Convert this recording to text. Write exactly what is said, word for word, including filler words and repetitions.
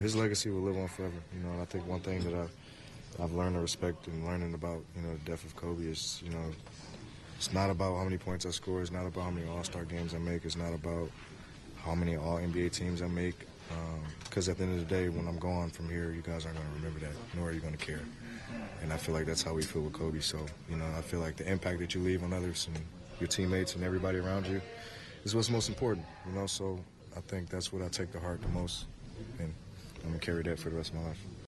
His legacy will live on forever. You know, and I think one thing that I've, I've learned to respect and learning about, you know, the death of Kobe is, you know, it's not about how many points I score. It's not about how many All-Star games I make. It's not about how many All-N B A teams I make. Because um, at the end of the day, when I'm gone from here, you guys aren't going to remember that, nor are you going to care. And I feel like that's how we feel with Kobe. So, you know, I feel like the impact that you leave on others and your teammates and everybody around you is what's most important, you know. So I think that's what I take to heart the most. And I'm going to carry that for the rest of my life.